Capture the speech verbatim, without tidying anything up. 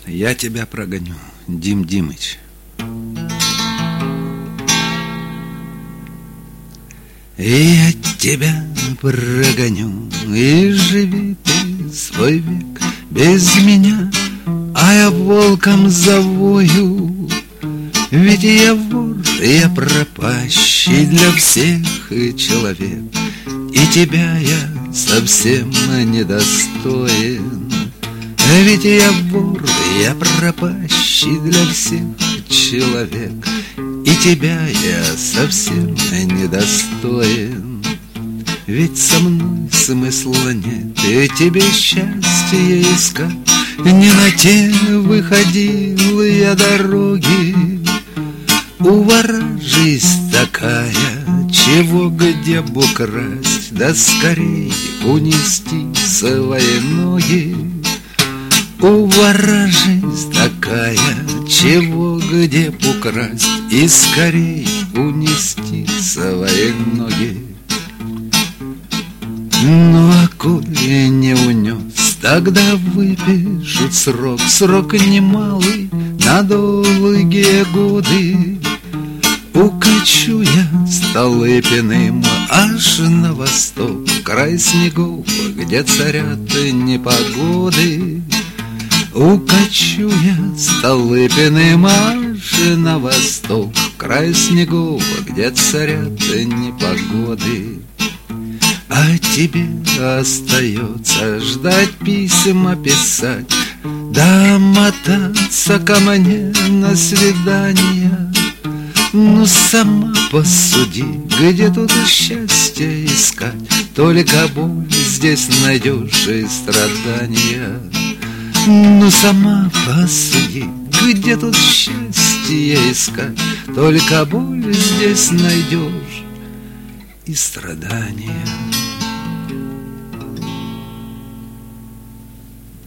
Я тебя прогоню, Дим Димыч. Я тебя прогоню, и живи ты свой век без меня, а я волком завою. Ведь я вор, я пропащий для всех человек, и тебя я совсем недостоин. Ведь я вор, я пропащий для всех человек, и тебя я совсем недостоин. Ведь со мной смысла нет, и тебе счастье искать. Не на те выходил я дороги. У вора жизнь такая, чего где б украсть, да скорей унести свои ноги. У вора жизнь такая, чего где б украсть и скорей унести свои ноги. Ну а коли не унес, тогда выпишут срок. Срок немалый, на долгие годы. Укачу я Столыпиным аж на восток, край снегов, где царят непогоды. Укачу я Столыпиным аж на восток, край снегов, где царят непогоды. А тебе остается ждать, письма писать, да мотаться ко мне на свидание. Ну сама посуди, где тут счастье искать, только боль здесь найдешь и страдания. Ну сама посуди, где тут счастье искать, только боль здесь найдешь и страдания.